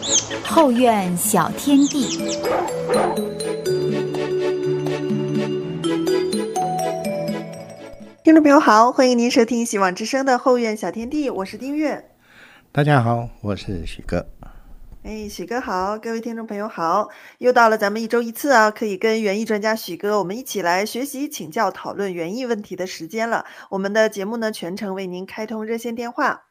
后院小天地。 听众朋友好，欢迎您收听希望之声的后院小天地，我是丁月。 大家好，我是许哥。 许哥好，各位听众朋友好，又到了咱们一周一次啊，可以跟园艺专家许哥我们一起来学习、请教、讨论园艺问题的时间了。我们的节目呢，全程为您开通热线电话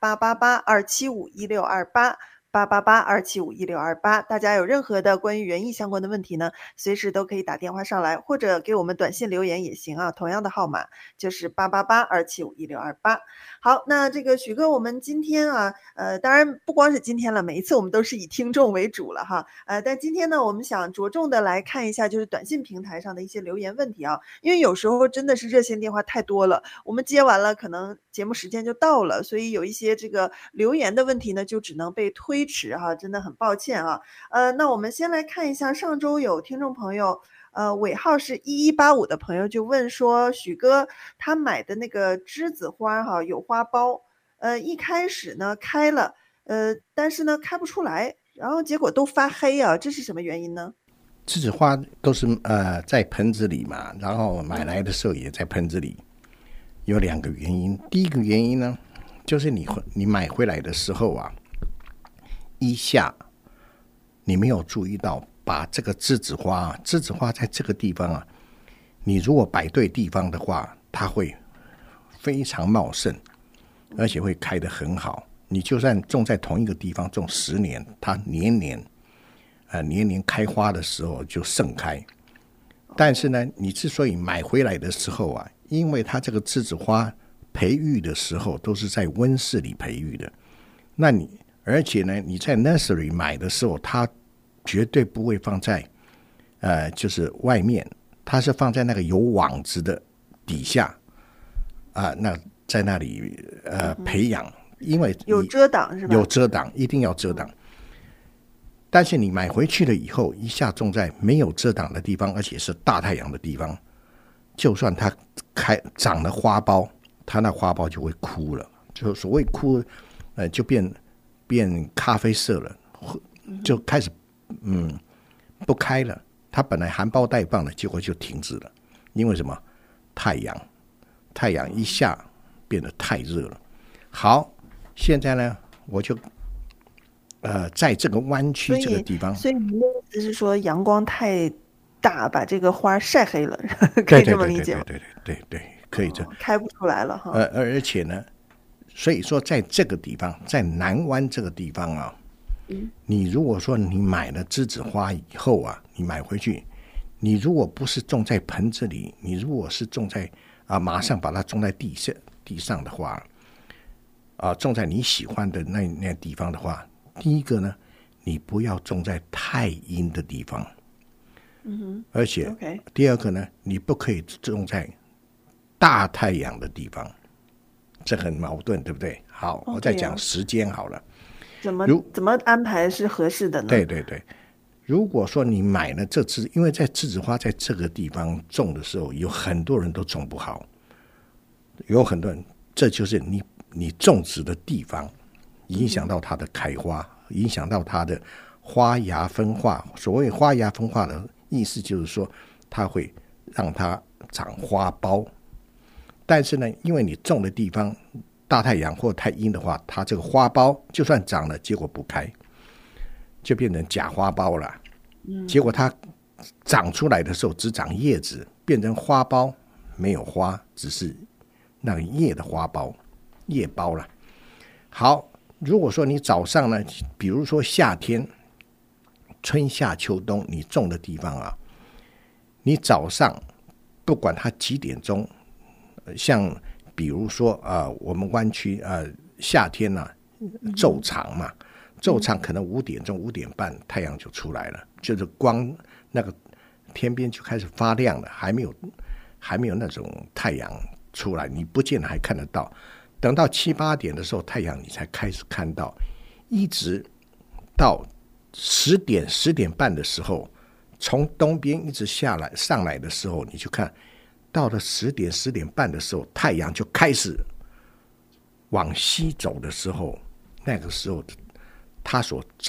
888-275-1628。888-275-1628，大家有任何的关于园艺相关的问题呢，随时都可以打电话上来，或者给我们短信留言也行啊。同样的号码就是888-275-1628。好，那这个许哥，我们今天啊，当然不光是今天了，每一次我们都是以听众为主了哈。但今天呢，我们想着重的来看一下，就是短信平台上的一些留言问题啊，因为有时候真的是热线电话太多了，我们接完了，可能节目时间就到了，所以有一些这个留言的问题呢，就只能被推迟哈，真的很抱歉啊。那我们先来看一下，上周有听众朋友，尾号是1185的朋友就问说，许哥他买的那个栀子花哈，有花苞，一开始呢开了，但是呢开不出来，然后结果都发黑啊，这是什么原因呢？ 栀子花都是在盆子里嘛，然后买来的时候也在盆子里，有两个原因。第一个原因呢，就是你买回来的时候啊，一下你没有注意到把这个栀子花在这个地方啊，你如果摆对地方的话，它会非常茂盛，而且会开得很好。你就算种在同一个地方种10年，它年年开花的时候就盛开。但是呢，你之所以买回来的时候啊，因为它这个栀子花培育的时候都是在温室里培育的，而且呢，你在 nursery 买的时候，它绝对不会放在就是外面，它是放在那个有网子的底下那在那里培养，因为有遮挡是吧？ 有遮挡，一定要遮挡。但是你买回去了以后，一下种在没有遮挡的地方，而且是大太阳的地方，就算它长了花苞，它那花苞就会枯了，就所谓枯，就变咖啡色了，就开始不开了。它本来含苞待放的，结果就停止了，因为什么？太阳一下变得太热了。好，现在呢，我就在这个湾区这个地方， 所以你的意思是说阳光太大，把这个花晒黑了，可以这么理解吗？ 对，可以这开不出来了哈。 而且呢，所以说在这个地方，在南湾这个地方啊，你如果说你买了栀子花以后啊，你买回去，你如果不是种在盆子里，你如果是种在马上把它种在地上的话，种在你喜欢的那地方的话，第一个呢，你不要种在太阴的地方，而且第二个呢，你不可以种在大太阳的地方，这很矛盾，对不对？好，我再讲时间好了。 怎么安排是合适的呢？ 对，如果说你买了这支，因为在栀子花在这个地方种的时候，有很多人都种不好，有很多人，这就是你种植的地方影响到它的开花，影响到它的花芽分化。所谓花芽分化的意思就是说，它会让它长花苞。但是呢，因为你种的地方大太阳或太阴的话，它这个花苞就算长了，结果不开，就变成假花苞了。结果它长出来的时候只长叶子，变成花苞没有花，只是那个叶的花苞叶苞了。好，如果说你早上呢，比如说夏天春夏秋冬你种的地方啊，你早上不管它几点钟，像比如说我们湾区夏天昼长嘛，昼长可能5点钟5点半太阳就出来了，就是光那个天边就开始发亮了，还没有那种太阳出来，你不见得还看得到。等到7、8点的时候，太阳你才开始看到，一直到10点10点半的时候，从东边一直上来的时候，你就看到了10点10点半的时候，太阳就开始往西走的时候，那个时候它所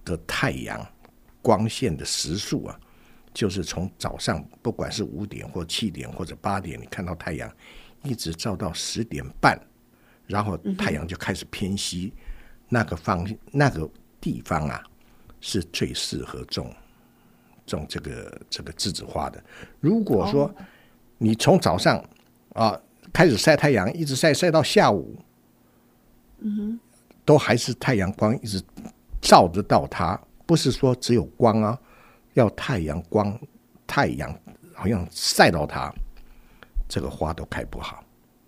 的太阳光线的时数啊，就是从早上不管是5点或7点或者8点，你看到太阳一直照到10点半，然后太阳就开始偏西，那个地方啊是最适合种这个栀子花的。如果说你从早上开始晒太阳，一直晒到下午，都还是太阳光一直照得到它，不是说只有光啊，要太阳光，太阳好像晒到它，这个花都开不好。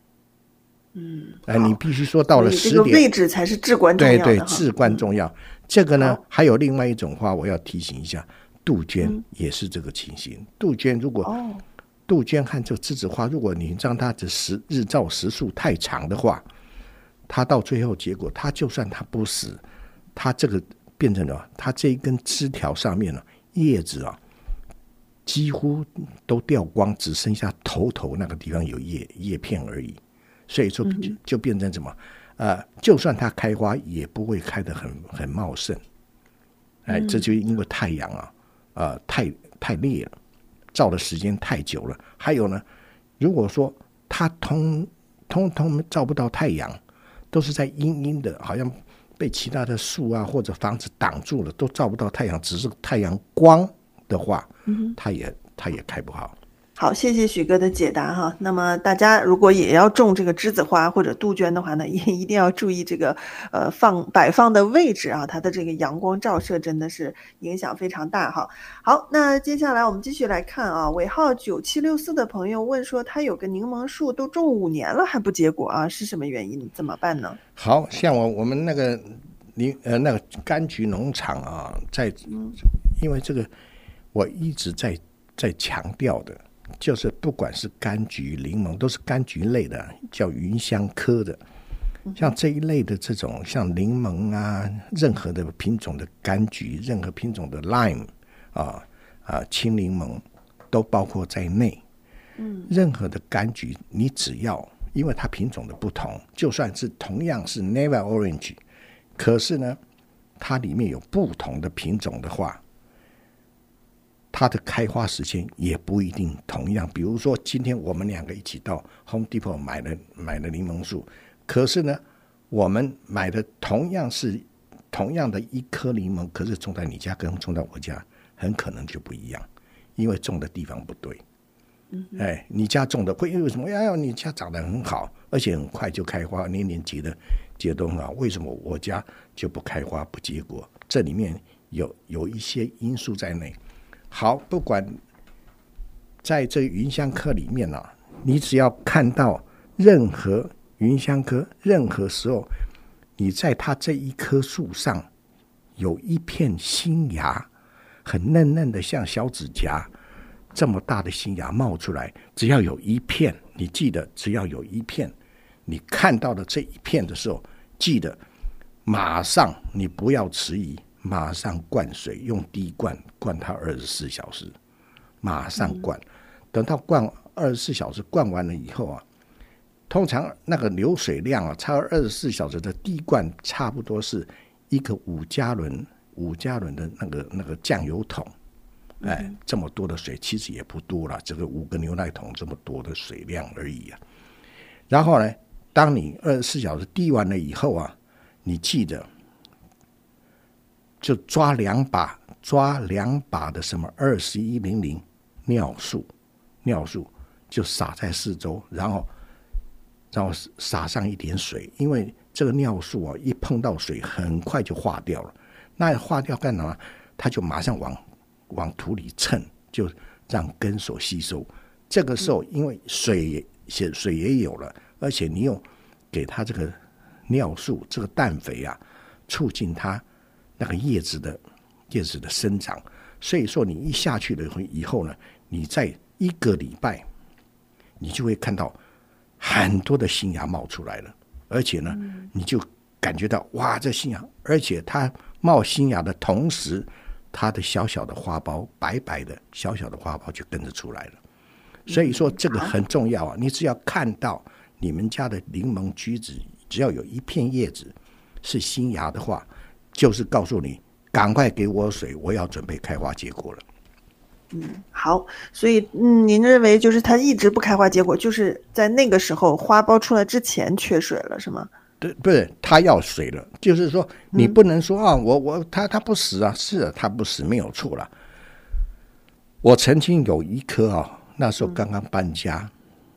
你必须说到了10点， 这个位置才是至关重要的。 对，至关重要。这个呢，还有另外一种花，我要提醒一下，杜鹃也是这个情形。杜鹃杜鹃和这个栀子花，如果你让它的日照时数太长的话，它到最后结果，它就算它不死，它这个变成了它这一根枝条上面叶子几乎都掉光，只剩下头那个地方有叶片而已。所以说就变成什么？就算它开花，也不会开得很茂盛。这就因为太阳太烈了，照的时间太久了。还有呢，如果说它通照不到太阳，都是在阴阴的，好像被其他的树啊或者房子挡住了，都照不到太阳，只是太阳光的话，它也开不好。 好，谢谢许哥的解答哈。那么大家如果也要种这个栀子花或者杜鹃的话呢，也一定要注意这个摆放的位置啊，它的这个阳光照射真的是影响非常大哈。好，那接下来我们继续来看啊，尾号9764的朋友问说，他有个柠檬树都种5年了还不结果啊，是什么原因？怎么办呢？ 好像我们那个柑橘农场啊，因为这个我一直在强调的。就是不管是柑橘、柠檬，都是柑橘类的，叫芸香科的。像这一类的这种，像柠檬啊，任何的品种的柑橘，任何品种的 lime 青柠檬，都包括在内。任何的柑橘，你只要因为它品种的不同，就算是同样是 Neva Orange， 可是呢，它里面有不同的品种的话，它的开花时间也不一定同样。比如说今天我们2个一起到 Home Depot 买了柠檬树，可是呢我们买的同样的一颗柠檬，可是种在你家跟种在我家很可能就不一样，因为种的地方不对。你家种的会因为什么？你家长得很好，而且很快就开花，年年结得很好，为什么我家就不开花不结果？这里面有一些因素在内。好，不管在这芸香科里面你只要看到任何芸香科，任何时候你在它这一棵树上有一片新芽，很嫩嫩的像小指甲这么大的新芽冒出来，只要有一片，你记得只要有一片，你看到的这一片的时候，记得马上，你不要迟疑，马上灌水，用滴灌它24小时，马上灌。等到灌24小时灌完了以后通常那个流水量差24小时的滴灌差不多是一个5加仑的那个酱油桶。这么多的水其实也不多了，这个5个牛奶桶这么多的水量而已然后呢，当你24小时滴完了以后你记得就抓2把的什么2100尿素就洒在四周，然后洒上一点水，因为这个尿素一碰到水很快就化掉了，那化掉干嘛？它就马上往土里蹭，就让根所吸收。这个时候因为水也有了，而且你又给它这个尿素这个氮肥促进它那个叶子的生长，所以说你一下去了以后呢，你在1个礼拜你就会看到很多的新芽冒出来了，而且呢你就感觉到哇，这新芽，而且它冒新芽的同时，它的小小的花苞，白白的小小的花苞就跟着出来了。所以说这个很重要你只要看到你们家的柠檬橘子只要有一片叶子是新芽的话，就是告诉你赶快给我水，我要准备开花结果了。 好，所以您认为就是它一直不开花结果，就是在那个时候花苞出来之前缺水了，是吗？ 对，不是它要水了，就是说你不能说它不死啊，是啊，它不死没有错了。我曾经有一棵那时候刚刚搬家，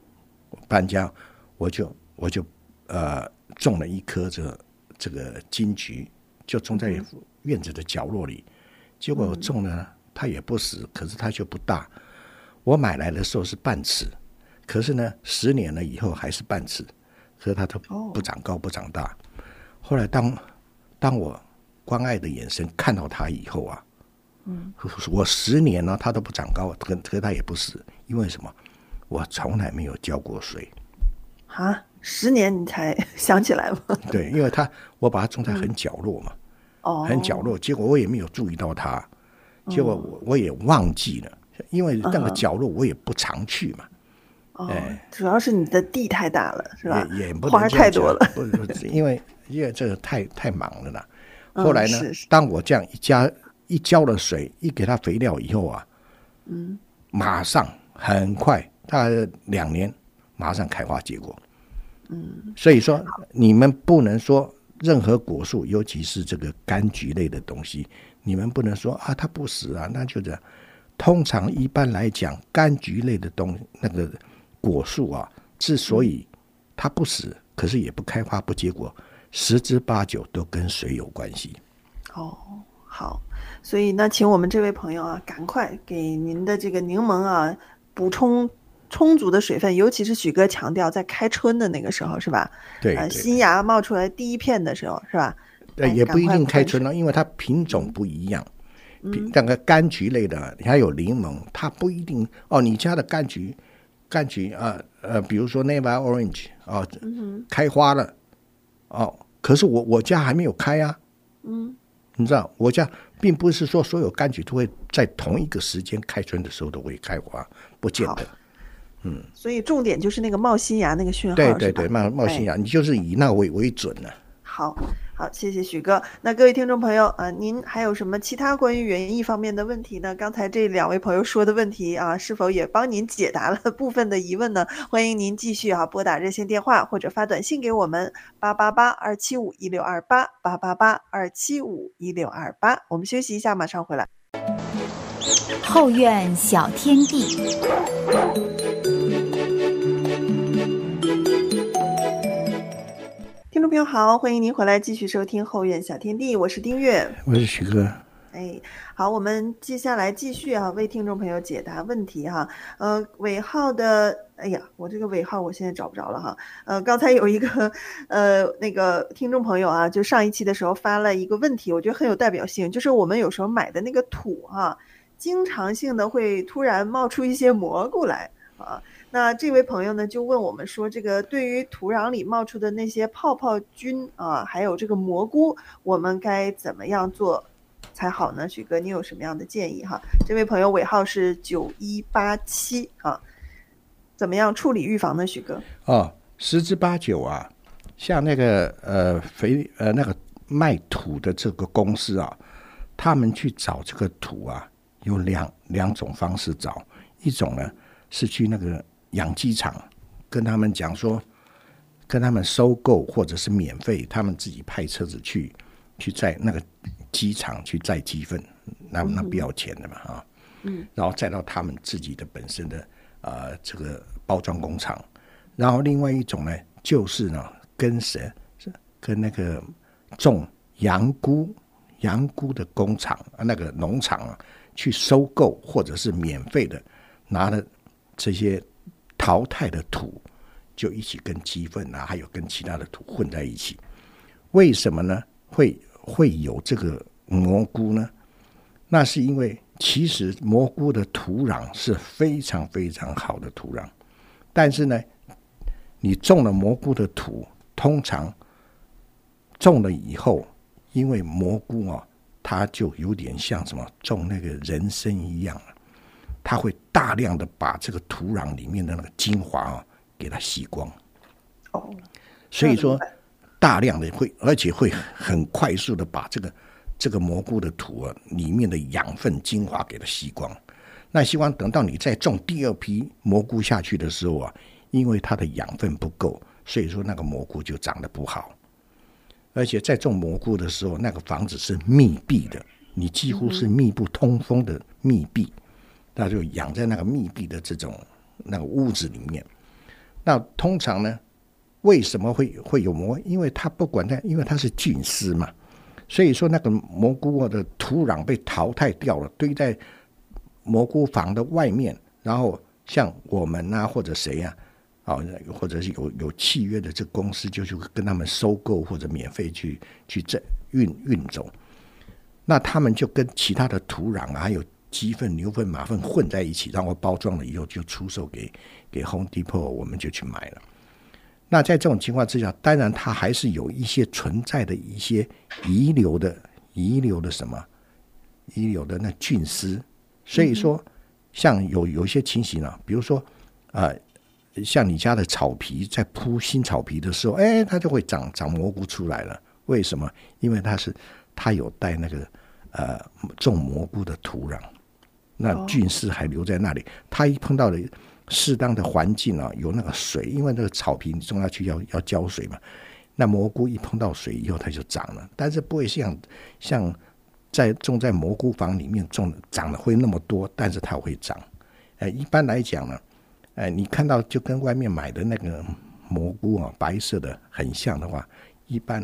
我就种了一棵这个金桔，就种在院子的角落里。结果我种了，它也不死，可是它就不大。我买来的时候是半尺，可是呢，10年了以后还是半尺，可是它都不长高不长大。后来当我关爱的眼神看到它以后啊，我10年了，它都不长高，可是它也不死，因为什么？我从来没有浇过水。 啊，10年你才想起来吗？ 对，因为我把它种在很角落嘛，很角落，结果我也没有注意到它，结果我也忘记了，因为那个角落我也不常去嘛。 主要是你的地太大了，是吧？ 也不能花太多了， 不因为这个太忙了啦。后来呢，当我这样一浇了水，一给它肥料以后啊，马上很快，大概2年，马上开花结果。所以说你们不能说任何果树，尤其是这个柑橘类的东西，你们不能说它不死啊，那就这样。通常一般来讲，柑橘类的那个果树啊，之所以它不死，可是也不开花不结果，10之8九都跟水有关系。 好，所以那请我们这位朋友啊，赶快给您的这个柠檬啊补充充足的水分，尤其是许哥强调在开春的那个时候，是吧？ 对， 新芽冒出来第一片的时候，是吧？ 也不一定开春了，因为它品种不一样。那个柑橘类的，还有柠檬，它不一定你家的柑橘比如说 Neva Orange 开花了可是我家还没有开啊。你知道我家并不是说所有柑橘都会在同一个时间开春的时候都会开花，不见得。 所以重点就是那个冒新芽那个讯号。 对，冒新芽，你就是以那为准了。 好，谢谢许哥。那各位听众朋友您还有什么其他关于园艺方面的问题呢？刚才这2位朋友说的问题是否也帮您解答了部分的疑问呢？欢迎您继续拨打热线电话或者发短信给我们888-275-1628 888-275-1628。我们休息一下，马上回来。 后院小天地。 听众朋友好，欢迎您回来继续收听后院小天地，我是丁月， 我是许哥。 好，我们接下来继续为听众朋友解答问题尾号的，我这个尾号我现在找不着了刚才有一个那个听众朋友就上一期的时候发了一个问题，我觉得很有代表性，就是我们有时候买的那个土经常性的会突然冒出一些蘑菇来那这位朋友呢就问我们说，这个对于土壤里冒出的那些泡泡菌还有这个蘑菇，我们该怎么样做才好呢？许哥，你有什么样的建议这位朋友尾号是9187怎么样处理预防呢？许哥 10之8九像那个那个卖土的这个公司他们去找这个土有两种方式找，一种呢是去那个养鸡场跟他们讲说，跟他们收购或者是免费，他们自己派车子去在那个鸡场去载鸡粪，那不要钱的嘛然后再到他们自己的本身的这个包装工厂。然后另外一种呢就是呢跟那个种洋菇的工厂那个农场去收购，或者是免费的拿了这些淘汰的土，就一起跟鸡粪还有跟其他的土混在一起。为什么呢会有这个蘑菇呢？那是因为其实蘑菇的土壤是非常非常好的土壤，但是呢你种了蘑菇的土，通常种了以后，因为蘑菇它就有点像什么种那个人参一样它会大量的把这个土壤里面的那个精华给它吸光所以说大量的而且会很快速的把这个这个蘑菇的土里面的养分精华给它吸光。那吸光等到你再种第二批蘑菇下去的时候因为它的养分不够，所以说那个蘑菇就长得不好。而且在种蘑菇的时候，那个房子是密闭的，你几乎是密不通风的密闭，那就养在那个密闭的这种那个屋子里面。那通常呢，为什么会有蘑菇？因为它不管它，因为它是菌丝嘛，所以说那个蘑菇的土壤被淘汰掉了，堆在蘑菇房的外面，然后像我们或者谁或者是有契约的这公司就去跟他们收购或者免费去运走，那他们就跟其他的土壤还有鸡粪、牛粪、马粪混在一起，然后包装了以后就出售给 Home Depot， 我们就去买了。那在这种情况之下，当然它还是有一些存在的一些遗留的那菌丝，所以说像有一些情形比如说像你家的草皮在铺新草皮的时候，它就会长蘑菇出来了。为什么？因为它有带那个种蘑菇的土壤，那菌丝还留在那里。它一碰到了适当的环境有那个水，因为那个草皮你种下去要浇水嘛，那蘑菇一碰到水以后它就长了，但是不会像种在蘑菇房里面长得会那么多，但是它会长。一般来讲呢，你看到就跟外面买的那个蘑菇白色的很像的话，一般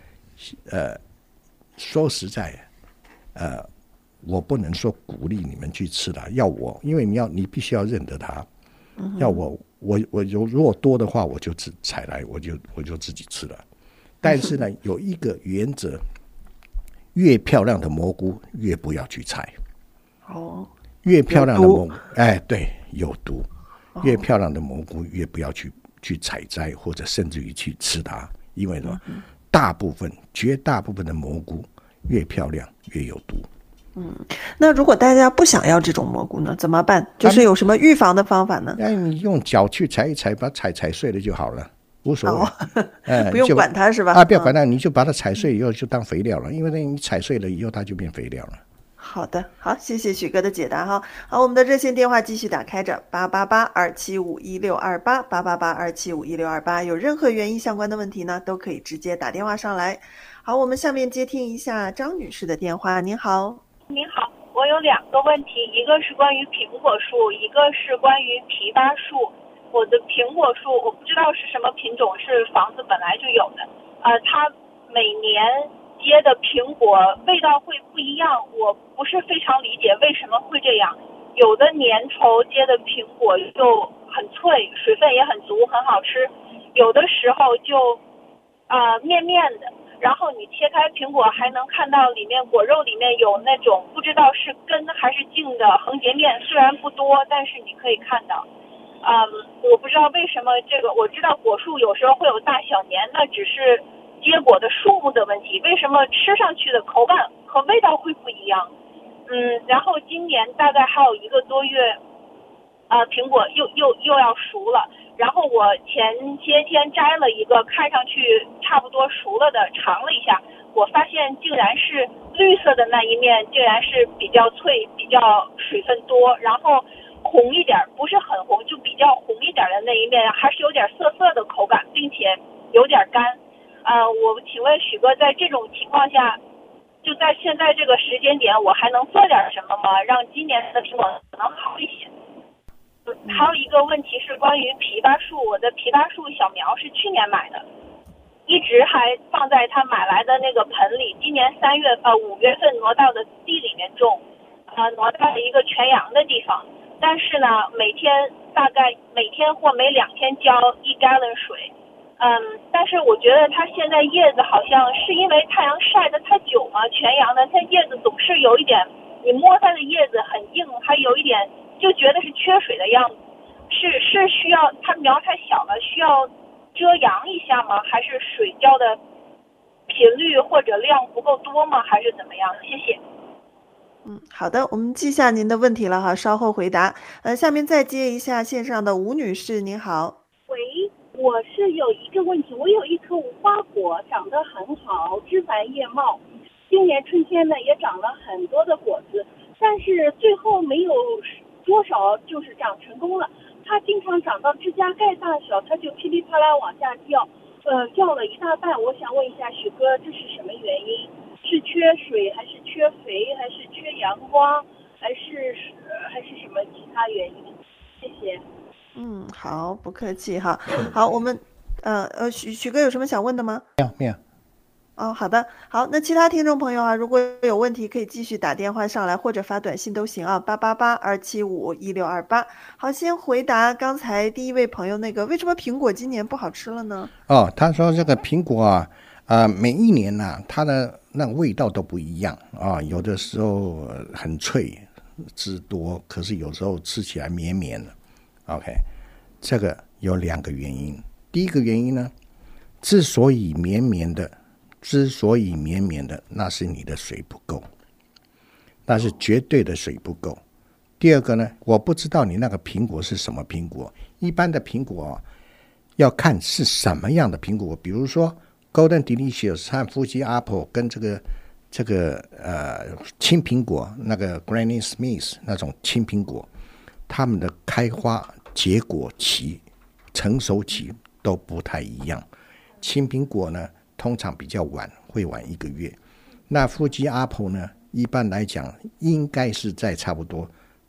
说实在我不能说鼓励你们去吃它，因为你必须要认得它。要我如果多的话，我就采来，我就自己吃了。但是呢，有一个原则，越漂亮的蘑菇越不要去采。越漂亮的蘑菇，对，有毒。越漂亮的蘑菇越不要去采摘，或者甚至于去吃它，因为呢，绝大部分的蘑菇越漂亮越有毒。 那如果大家不想要这种蘑菇呢，怎么办？就是有什么预防的方法呢？ 你用脚去踩一踩，把它踩碎了就好了，无所谓。 不用管它是吧？ 不要管它，你就把它踩碎以后就当肥料了，因为你踩碎了以后它就变肥料了。 好的，好，谢谢许哥的解答哈。好，我们的热线电话继续打开着，888-275-1628，888-275-1628，有任何园艺相关的问题呢，都可以直接打电话上来。好，我们下面接听一下张女士的电话。您好。 您好，我有2个问题，一个是关于苹果树，一个是关于枇杷树。我的苹果树我不知道是什么品种，是房子本来就有的，它每年结的苹果味道会不一样，我不是非常理解为什么会这样。有的粘稠结的苹果就很脆，水分也很足，很好吃，有的时候就面面的，然后你切开苹果还能看到里面果肉里面有那种不知道是根还是茎的横截面，虽然不多，但是你可以看到。我不知道为什么这个，我知道果树有时候会有大小年，那只是结果的数目的问题，为什么吃上去的口感和味道会不一样？然后今年大概还有1个多月，苹果又要熟了。然后我前些天摘了一个看上去差不多熟了的，尝了一下，我发现竟然是绿色的那一面竟然是比较脆，比较水分多，然后红一点，不是很红，就比较红一点的那一面还是有点涩涩的口感，并且有点干。我请问许哥，在这种情况下，就在现在这个时间点，我还能做点什么吗？让今年的苹果能好一些。还有一个问题是关于枇杷树，我的枇杷树小苗是去年买的，一直还放在他买来的那个盆里，今年5月份挪到的地里面种，挪到了一个全阳的地方，但是呢，大概每天或每2天浇1 gallon 水，但是我觉得它现在叶子好像是因为太阳晒得太久嘛，全阳的它叶子总是有一点，你摸它的叶子很硬，还有一点就觉得是缺水的样子，是需要它苗太小了，需要遮阳一下吗？还是水浇的频率或者量不够多吗？还是怎么样？谢谢。 好的，我们记下您的问题了哈，稍后回答。下面再接一下线上的吴女士，您好。 喂，我是有一个问题，我有一棵无花果长得很好，枝繁叶茂， 今年春天呢也长了很多的果子，但是最后没有多少就是长成功了。它经常长到指甲盖大小，它就噼里啪啦往下掉，掉了一大半。我想问一下许哥，这是什么原因？是缺水，还是缺肥，还是缺阳光，还是什么其他原因？谢谢。 好，不客气哈。好，我们许哥有什么想问的吗？ 没有。 好的，好，那其他听众朋友啊，如果有问题可以继续打电话上来，或者发短信都行啊，888-275-1628。好，先回答刚才第一位朋友那个，为什么苹果今年不好吃了呢？ 他说这个苹果啊，每一年啊，它的那个味道都不一样啊，有的时候很脆汁多，可是有时候吃起来绵绵的。OK， 这个有2个原因。第一个原因呢，之所以绵绵的，那是你的水不够，那是绝对的水不够。第二个呢，我不知道你那个苹果是什么苹果，一般的苹果要看是什么样的苹果，比如说 Golden Delicious 和 Fuji Apple 跟这个青苹果，那个 Granny Smith 那种青苹果，它们的开花结果期、成熟期都不太一样。青苹果呢，通常比较晚，会晚1个月。那Fuji Apple呢，一般来讲应该是在差不多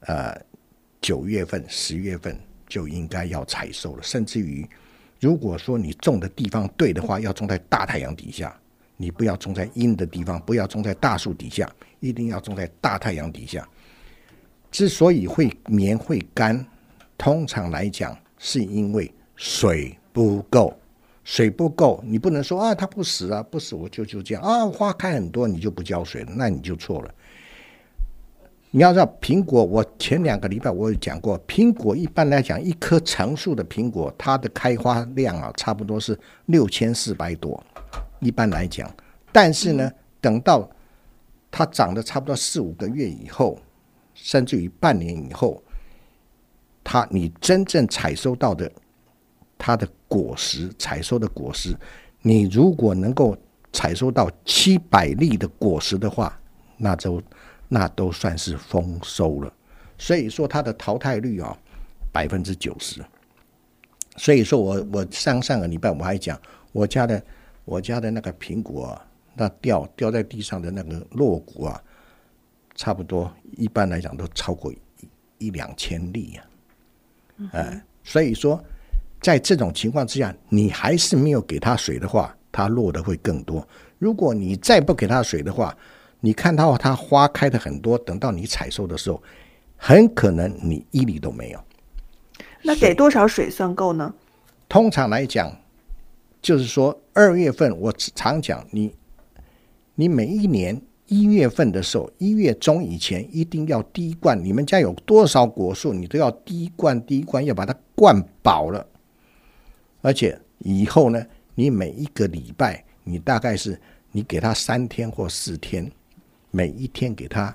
9月份、10月份就应该要采收了。甚至于，如果说你种的地方对的话，要种在大太阳底下，你不要种在阴的地方，不要种在大树底下，一定要种在大太阳底下。之所以会绵会干，通常来讲是因为水不够。水不够，你不能说它不死啊，不死我就这样花开很多你就不浇水了，那你就错了。你要知道苹果，我前2个礼拜我有讲过，苹果一般来讲一棵成熟的苹果，它的开花量差不多是6400朵，一般来讲。但是呢，等到它长得差不多4-5个月以后，甚至于半年以后，你真正采收到的它的果实，采收的果实，你如果能够采收到700粒的果实的话，那都算是丰收了。所以说它的淘汰率90%。所以说我上个礼拜我还讲我家的那个苹果那掉在地上的那个落果差不多一般来讲都超过1-2千粒所以说在这种情况之下，你还是没有给它水的话，它落的会更多。如果你再不给它水的话，你看到它花开的很多，等到你采收的时候，很可能你1粒都没有。 那给多少水算够呢？ 通常来讲，就是说2月份，我常讲你每一年1月份的时候，1月中以前一定要滴灌。你们家有多少果树，你都要滴灌，要把它灌饱了。而且以后呢，你每1个礼拜，你大概是你给它3天或4天，每一天给它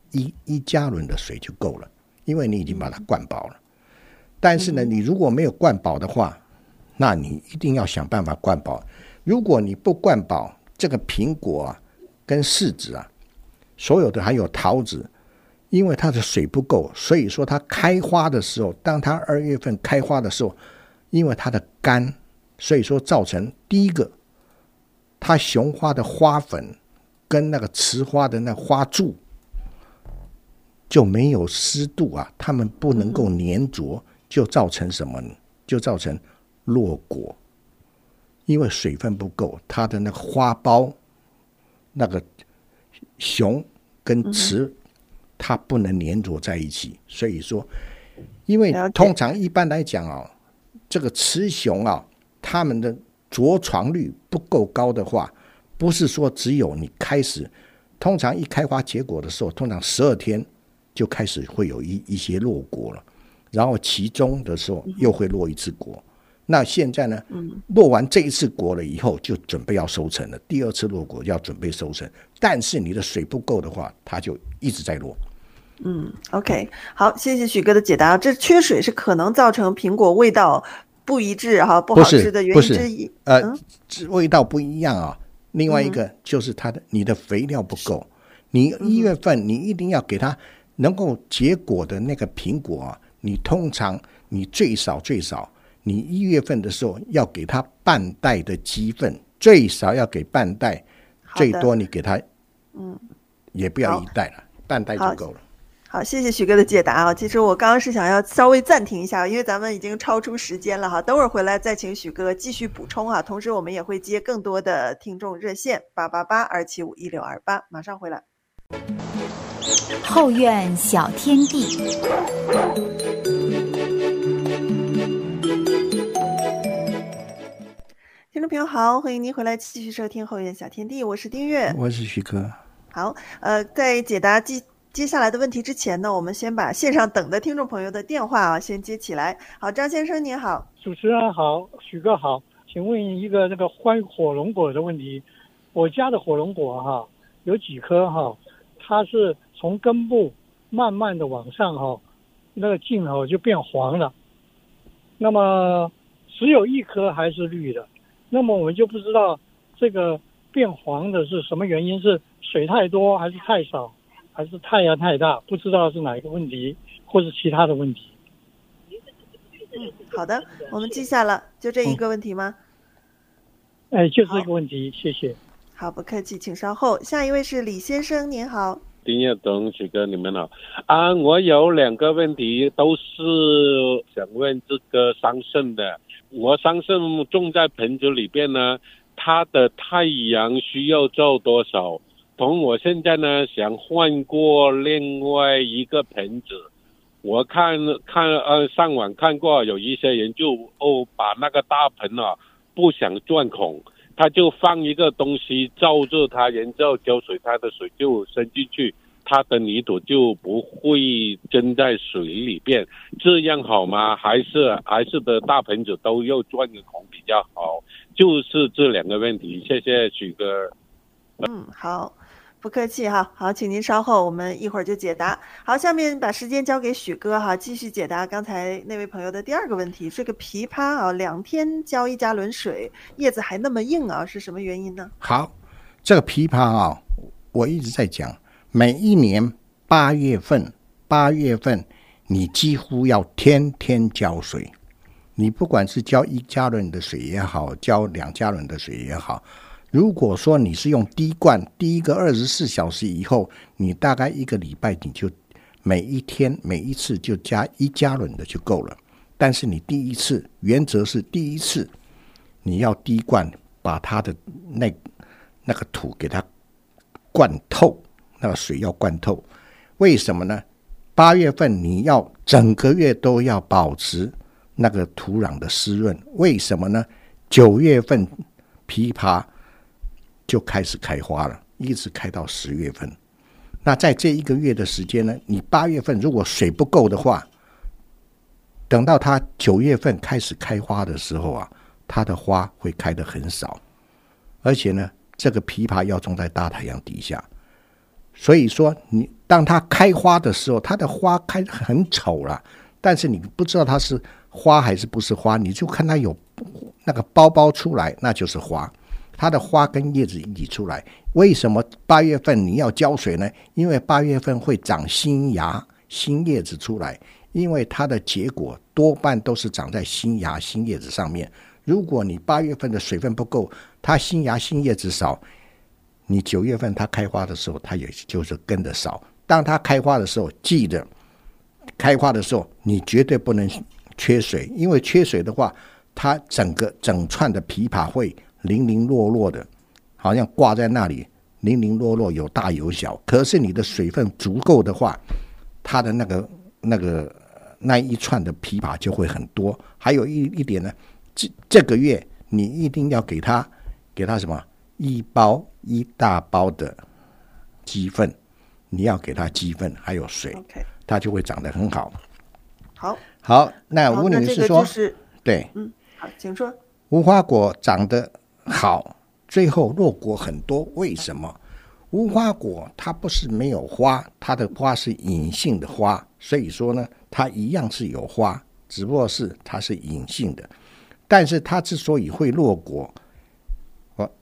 1加仑的水就够了，因为你已经把它灌饱了。但是呢，你如果没有灌饱的话，那你一定要想办法灌饱。如果你不灌饱，这个苹果跟柿子所有的还有桃子，因为它的水不够，所以说它开花的时候，当它2月份开花的时候，因为它的干，所以说造成第一个，它雄花的花粉跟那个雌花的那花柱就没有湿度它们不能够粘着，就造成什么呢？就造成落果。因为水分不够，它的那个花苞那个雄跟雌它不能粘着在一起，所以说因为通常一般来讲这个雌雄它们的着床率不够高的话，不是说只有你开始，通常一开花结果的时候，通常12天就开始会有一些落果了，然后其中的时候又会落一次果。那现在呢，落完这一次果了以后，就准备要收成了，第2次落果要准备收成，但是你的水不够的话，它就一直在落。 OK， 好，谢谢许哥的解答。这缺水是可能造成苹果味道不一致不好吃的原因之一。 味道不一样另外一个就是你的肥料不够。你1月份你一定要给它能够结果的那个苹果啊，你通常你最少你1月份的时候要给它半袋的鸡粪，最少要给半袋，最多你给它也不要1袋了，半袋就够了。 好，谢谢许哥的解答啊。其实我刚刚是想要稍微暂停一下，因为咱们已经超出时间了哈。等会儿回来再请许哥继续补充啊。同时我们也会接更多的听众热线888-275-1628，马上回来。 后院小天地。 听众朋友好，欢迎您回来继续收听后院小天地，我是丁月， 我是许哥。 好，在解答接下来的问题之前呢，我们先把线上等的听众朋友的电话啊先接起来。好，张先生您好。 主持人好，许哥好，请问一个这个关于火龙果的问题。我家的火龙果哈有几颗哈，它是从根部慢慢的往上哈，那个茎哈就变黄了。那么只有1颗还是绿的，那么我们就不知道这个变黄的是什么原因，是水太多还是太少？还是太阳太大，不知道是哪一个问题，或是其他的问题。 好的，我们记下了，就这一个问题吗？ 就这个问题，谢谢。 好，不客气，请稍后。下一位是李先生，您好。 丁业东许哥，你们好啊！我有2个问题，都是想问这个桑葚的。我桑葚种在盆子里边呢，它的太阳需要照多少？同我现在呢想换过另外一个盆子，我看上网看过有一些人就把那个大盆啊不想钻孔，他就放一个东西罩着它，然后浇水，它的水就伸进去，它的泥土就不会蒸在水里边，这样好吗？还是的大盆子都要钻个孔比较好？就是这2个问题，谢谢许哥。 好，不客气哈。好，请您稍后，我们一会儿就解答。好，下面把时间交给许哥哈，继续解答刚才那位朋友的第2个问题。这个枇杷啊，2天浇1加仑水，叶子还那么硬啊，是什么原因呢？ 好，这个枇杷啊，我一直在讲，每一年8月份你几乎要天天浇水，你不管是浇1加仑的水也好，浇2加仑的水也好，如果说你是用滴灌，第一个24小时以后，你大概1个礼拜你就每一次就加1加仑的就够了。但是你原则是第一次你要滴灌，把它的那个土给它灌透，那个水要灌透。为什么呢？8月份你要整个月都要保持那个土壤的湿润。为什么呢？9月份枇杷就开始开花了，一直开到10月份。那在这1个月的时间呢，你8月份如果水不够的话，等到它9月份开始开花的时候啊，它的花会开得很少。而且呢，这个枇杷要种在大太阳底下，所以说你当它开花的时候，它的花开得很丑了，但是你不知道它是花还是不是花，你就看它有那个包包出来，那就是花。它的花跟叶子一起出来。为什么8月份你要浇水呢？因为8月份会长新芽新叶子出来，因为它的结果多半都是长在新芽新叶子上面。如果你8月份的水分不够，它新芽新叶子少，你9月份它开花的时候，它也就是跟着少。当它开花的时候，记得开花的时候你绝对不能缺水，因为缺水的话，它整串的枇杷会零零落落的，好像挂在那里，零零落落，有大有小。可是你的水分足够的话，它的那一串的枇杷就会很多。还有一点呢，这个月你一定要给它什么一大包的鸡粪，你要给它鸡粪还有水， 它就会长得很好。好，那我问你是说，对， 好，请说。 无花果长得好，最后落果很多，为什么？无花果它不是没有花，它的花是隐性的花，所以说呢，它一样是有花，只不过是它是隐性的。但是它之所以会落果，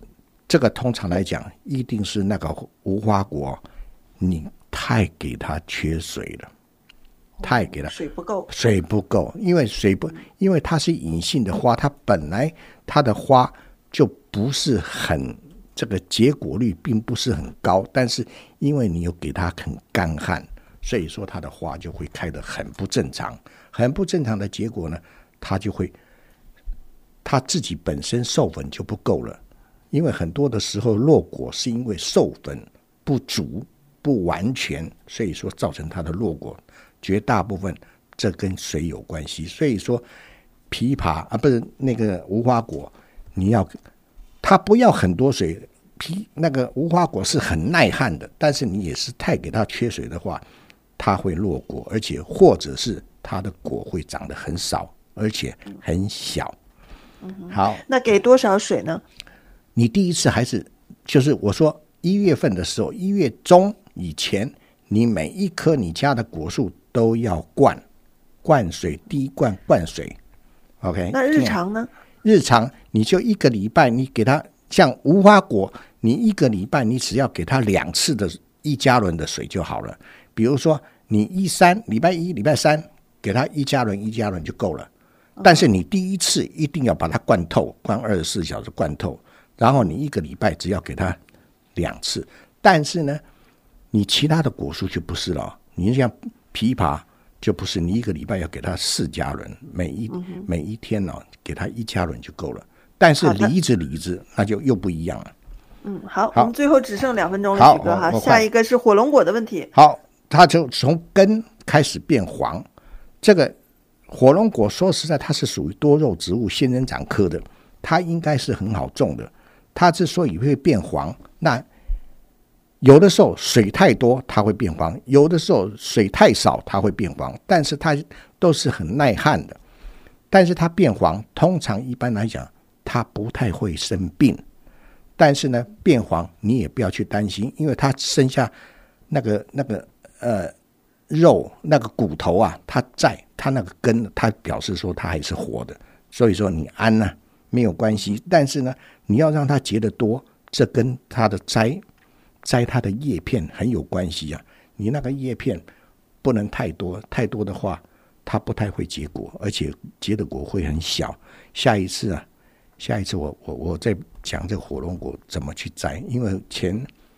这个通常来讲一定是那个无花果你太给它缺水了，太给它水不够， 因为它是隐性的花，它本来它的花就不是很这个结果率并不是很高，但是因为你有给它很干旱，所以说它的花就会开得很不正常，很不正常的结果呢，它就会它自己本身授粉就不够了，因为很多的时候落果是因为授粉不足不完全，所以说造成它的落果，绝大部分这跟水有关系。所以说枇杷不是那个无花果，你要它不要很多水，那个无花果是很耐旱的，但是你也是太给它缺水的话，它会落果，而且或者是它的果会长得很少，而且很小。好， 那给多少水呢？ 你第一次还是就是我说1月份的时候，1月中以前，你每一棵你家的果树都要灌水，滴灌灌水。OK， 那日常呢？ 日常你就1个礼拜，你给它像无花果，你1个礼拜你只要给它2次的1加仑的水就好了。比如说你礼拜一、礼拜三给它1加仑就够了。但是你第一次一定要把它灌透，灌24小时灌透，然后你1个礼拜只要给它2次。但是呢，你其他的果树就不是了，你像枇杷就不是，你1个礼拜要给它4加仑，每一天给它1加仑就够了。但是梨子那就又不一样了。 好，我们最后只剩2分钟了，许哥哈。下一个是火龙果的问题。 好，它就从根开始变黄。这个火龙果说实在，它是属于多肉植物仙人掌科的，它应该是很好种的。它之所以会变黄，那有的时候水太多它会变黄，有的时候水太少它会变黄，但是它都是很耐旱的。但是它变黄，通常一般来讲它不太会生病，但是呢变黄你也不要去担心，因为它剩下那个肉那个骨头啊，它在它那个根，它表示说它还是活的，所以说你安啊没有关系。但是呢你要让它结得多，这跟它的摘它的叶片很有关系啊。你那个叶片不能太多，太多的话它不太会结果，而且结的果会很小。下一次我再讲这个火龙果怎么去摘，因为前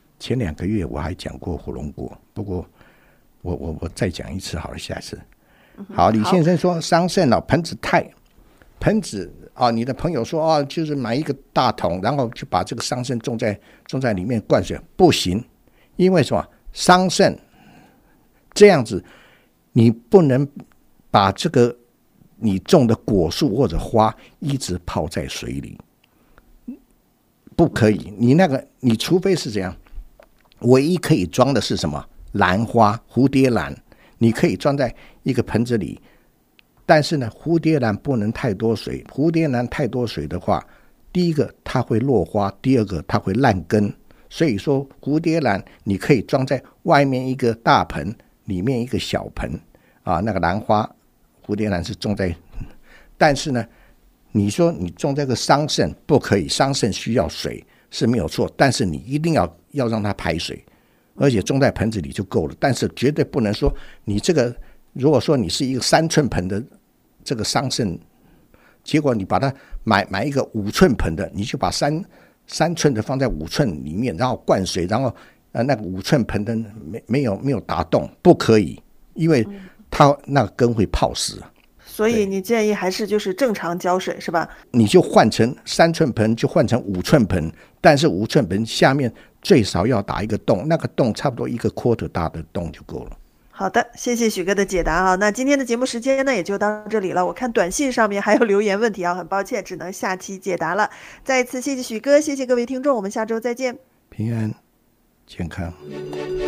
2个月我还讲过火龙果，不过我再讲一次好了，下次。好，李先生说桑葚盆子你的朋友说就是买一个大桶，然后就把这个桑葚种在里面灌水，不行，因为什么？桑葚这样子，你不能把这个你种的果树或者花一直泡在水里，不可以。你除非是这样，唯一可以装的是什么？兰花、蝴蝶兰，你可以装在一个盆子里。但是呢，蝴蝶兰不能太多水，蝴蝶兰太多水的话，第一个它会落花，第二个它会烂根。所以说蝴蝶兰你可以装在外面一个大盆，里面一个小盆那个兰花蝴蝶兰是种在，但是呢你说你种这个桑葚不可以，桑葚需要水是没有错，但是你一定要让它排水，而且种在盆子里就够了。但是绝对不能说你这个，如果说你是一个3寸盆的这个桑葚，结果你把它买一个5寸盆的，你就把3寸的放在5寸里面，然后灌水，然后那个5寸盆的没有打洞，不可以，因为它那个根会泡死。 所以你建议还是就是正常浇水是吧？ 你就换成3寸盆，就换成5寸盆，但是5寸盆下面最少要打一个洞，那个洞差不多1个 quarter 大的洞就够了。 好的，谢谢许哥的解答啊。那今天的节目时间呢也就到这里了。我看短信上面还有留言问题啊，很抱歉只能下期解答了。再一次谢谢许哥，谢谢各位听众，我们下周再见。 平安健康。